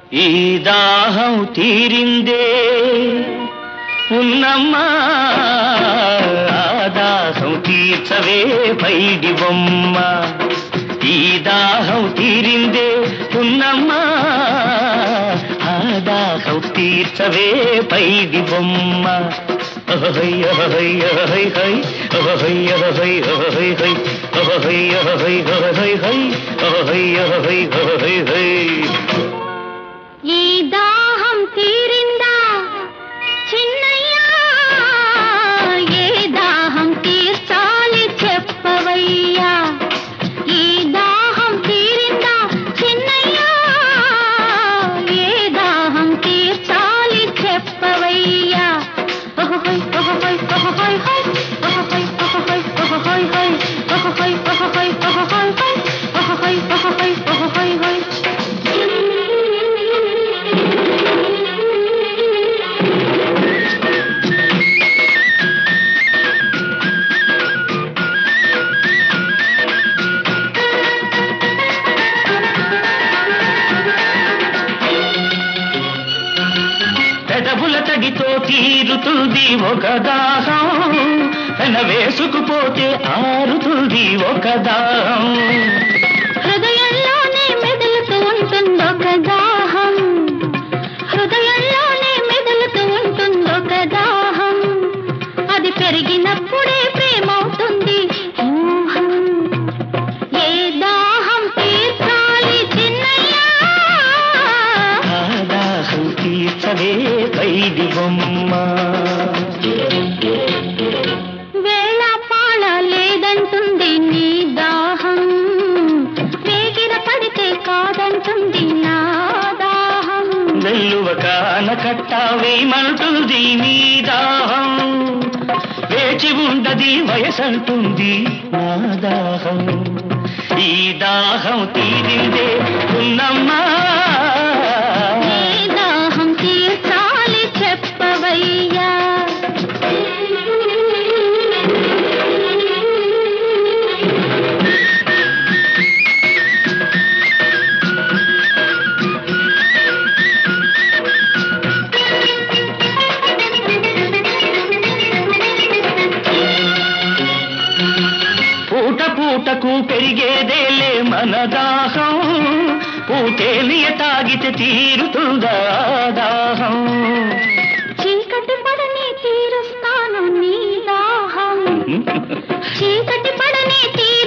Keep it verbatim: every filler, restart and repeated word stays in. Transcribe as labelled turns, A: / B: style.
A: ఈ దాహం తీరిందే ఉన్నమ్మా, దాహం తీర్చవే పైడి బొమ్మ. ఈ దాహం తీరిందే ఉన్నమ్మా, దాహం తీర్చవే పైడి బొమ్మ.
B: ఈ దాహం తీరిందా చిన్నయ్యా, ఏ దాహం తీర్చాలి చెప్పవయ్యా. ఈ దాహం తీరిందా చిన్నయ్యా, ఏ దాహం తీర్చాలి చెప్పవయ్యా. ఓహోయ్ ఓహోయ్ ఓహోయ్ హోయ్, ఓహోయ్ ఓహోయ్ ఓహోయ్ హోయ్, ఓహోయ్ ఓహోయ్ ఓహోయ్ హోయ్, ఓహోయ్ ఓహోయ్ ఓహోయ్ హోయ్.
A: పెదవుల తడితో తీరుతుంది ఒక దాహం, పెన వేసుకుపోతే ఆరుతుంది ఒక దాహం.
B: హృదయంలోనే మెదులుతూ ఉంటుందొక దాహం, హృదయంలోనే మెదులుతూ ఉంటుందొక దాహం. అది పెరిగినప్పుడే ప్రేమవుతుంది మోహం. ఏ దాహం తీర్చాలి చిన్నయ్యా,
A: దాహం తీర్చవే పైడి బొమ్మ.
B: వేళ పాళ లేదంటుంది నీ దాహం, వేగిర పడితే కాదంటుంది నా దాహం.
A: వెల్లువ కాన కట్టావేమంటుంది నీ దాహం, వేచి ఉండది వయసంటుంది నా దాహం. ఈ దాహం తీరిందే ఉన్నమ్మా,
B: ఏ దాహం తీర్చాలి చెప్పవయ్యా.
A: పూట పూటకు పెరిగేదేలే మన దాహం, పూటేలియ తాగితే తీరుతుందా దాహం.
B: చీకటి పడని తీరుస్తాను నీ దాహం, చీకటి పడని తీరు